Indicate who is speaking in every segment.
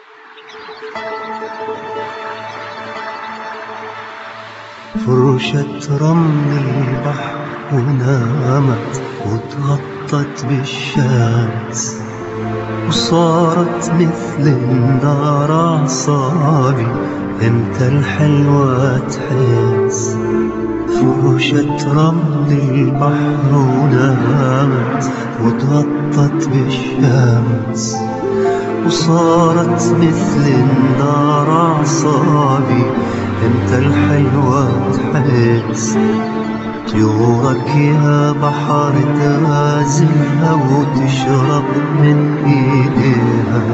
Speaker 1: فرشة رمل البحر ونامت وتغطت بالشمس، وصارت مثل النار أعصابي امتى الحلوة تحس. فرشة رمل البحر ونامت وتغطت بالشمس، وصارت مثل النار أعصابي امتى الحلوة تحس. طيورك يا بحر تغازلها وتشرب من ايديها،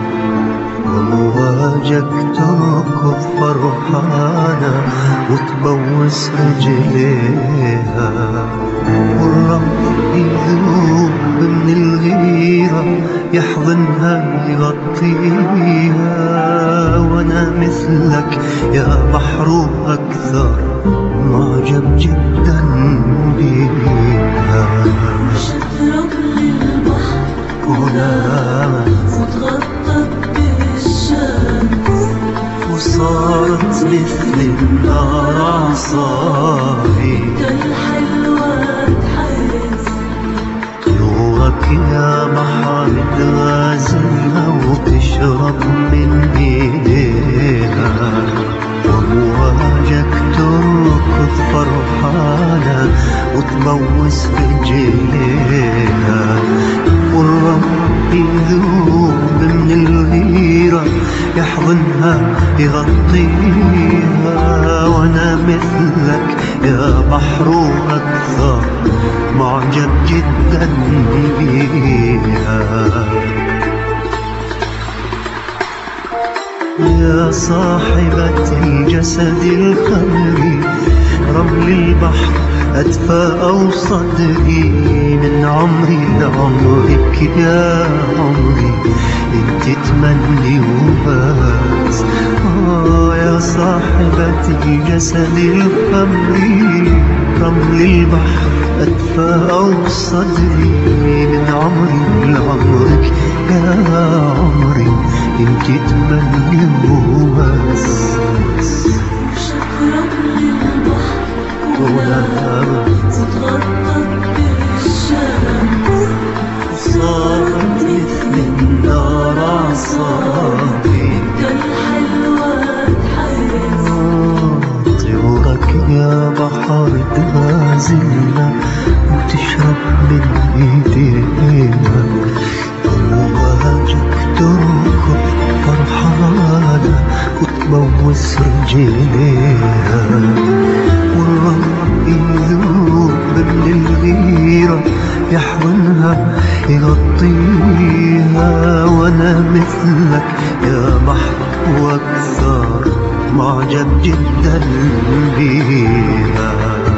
Speaker 1: ومواجك تركض فرحانة وتبوس رجليها. والرمل يذوب من الغيرة يحضنها يغطيها، وانا مثلك يا بحر واكثر معجب جدا بيها.
Speaker 2: شترب للبحر
Speaker 1: ونامت
Speaker 2: وتغطت بالشمس،
Speaker 1: وصارت مثل النار أعصابي
Speaker 2: الحلوة تحس.
Speaker 1: طيورك يا بحر تغازلها وتشرب من ايديها، ومواجك تركض فرحانة وتبوس رجليها. والرمل يذوب من الغيرة يحضنها يغطيها، وانا مثلك يا بحر واكثر معجب جدا بيها. يا صاحبة الجسد الخمري رمل البحر أدفى أو صدري، من عمري لعمرك يا عمري انت تمني وبس. يا صاحبة الجسد الخمري رمل البحر أدفى أو صدري، من عمري لعمرك يا عمري انت تمني وبس.
Speaker 2: شترب للبحر
Speaker 1: ونامت
Speaker 2: وتغطت بالشمس،
Speaker 1: صارت مثل النار أعصابي
Speaker 2: الحلوة تحس.
Speaker 1: طيورك يا بحر تغازلها وتشرب من ايديها، ومواجك تركض فرحانة وتبوس رجليها. والرمل يذوب من الغيرة يحضنها يغطيها، وانا مثلك يا بحر واكثر معجب جدا بيها.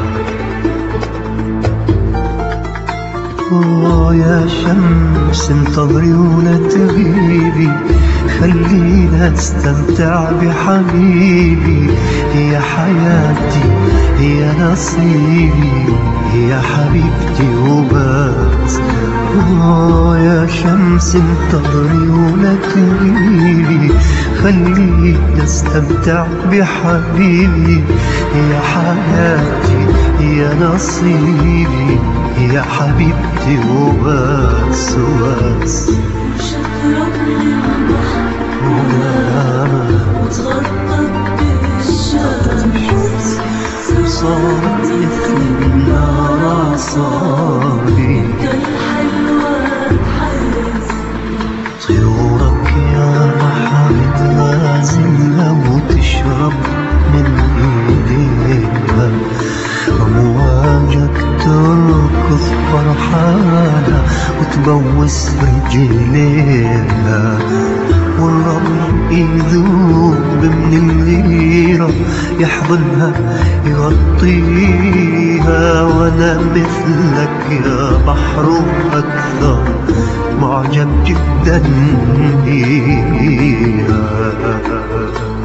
Speaker 1: يا شمس انتظري ولا تغيبي، خلينا استمتع بحبيبي. هي حياتي هي نصيبي هي حبيبتي وبس. يا شمس انتظري ولا تغيبي، خلينا استمتع بحبيبي. هي حياتي هي نصيبي هي حبيبتي وبس وبس.
Speaker 2: شترب للبحر
Speaker 1: ونامت
Speaker 2: وتغطت بالشمس،
Speaker 1: صارت مثل النار أعصابي
Speaker 2: الحلوة تحس.
Speaker 1: طيورك يا بحر تغازلها وتشرب من ايديها، ومواجك تركض فرحانة وتبوس رجليها. والرمل يذوب من الغيرة يحضنها يغطيها، وانا مثلك يا بحر واكثر معجب جدا بيها.